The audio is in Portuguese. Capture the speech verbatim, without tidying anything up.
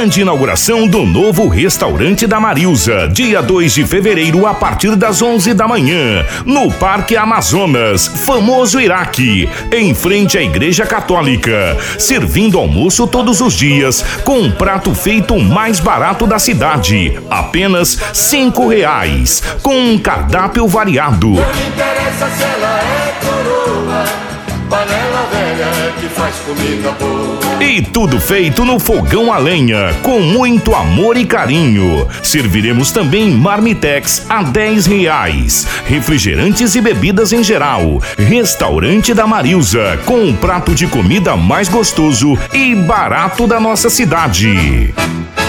Grande inauguração do novo restaurante da Marilza, dia dois de fevereiro, a partir das onze da manhã, no Parque Amazonas, famoso Iraque, em frente à Igreja Católica, servindo almoço todos os dias, com um prato feito mais barato da cidade, apenas cinco reais, com um cardápio variado. Não interessa se ela é coroa, panela velha que faz comida boa. E tudo feito no fogão a lenha, com muito amor e carinho. Serviremos também marmitex a dez reais, refrigerantes e bebidas em geral. Restaurante da Marilza, com o prato de comida mais gostoso e barato da nossa cidade.